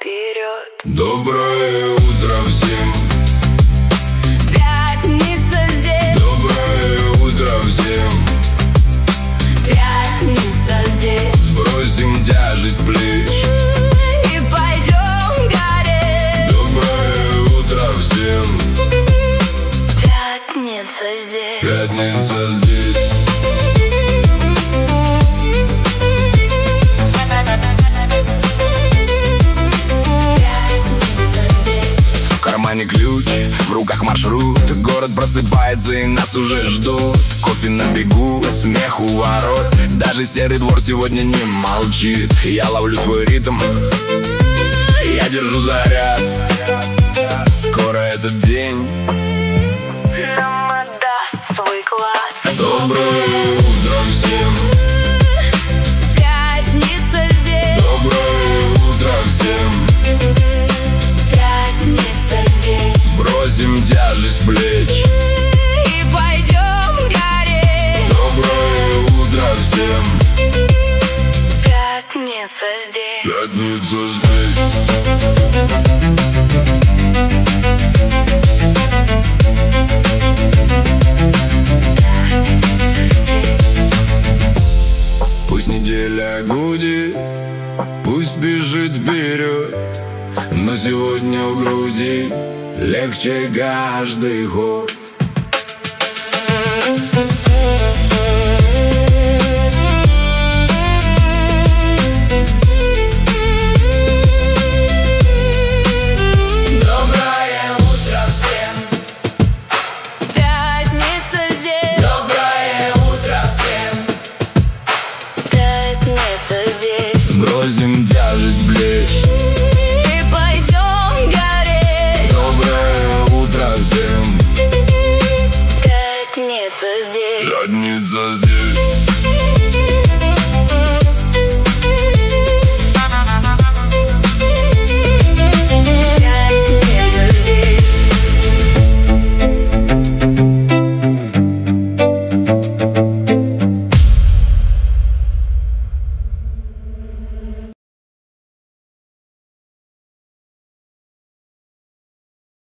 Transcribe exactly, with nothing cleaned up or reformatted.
вперед. Доброе утро всем. Пятница здесь. Доброе утро всем. Пятница здесь. Сбросим тяжесть плеч И пойдем гореть. Доброе утро всем. Пятница здесь. Пятница здесь. В кармане ключ, в руках маршрут. Город просыпается и нас уже ждут. Кофе на бегу, смех у ворот. Даже серый двор сегодня не молчит. Я ловлю свой ритм, я держу заряд. Скоро этот день Нам отдаст свой клад. Доброе утро всем. Пятница здесь. Доброе утро всем. Пятница здесь. Бросим тяжесть плеч И пойдем гореть. Доброе утро всем. Пятница здесь. Пятница здесь. Пусть неделя гудит, пусть бежит вперед, но сегодня в груди легче каждый год. Доброе утро всем. Пятница здесь. Доброе утро всем. Пятница здесь. Сбросим тяжесть плеч И пойдем гореть. Доброе утро всем. Пятница здесь. Пятница здесь.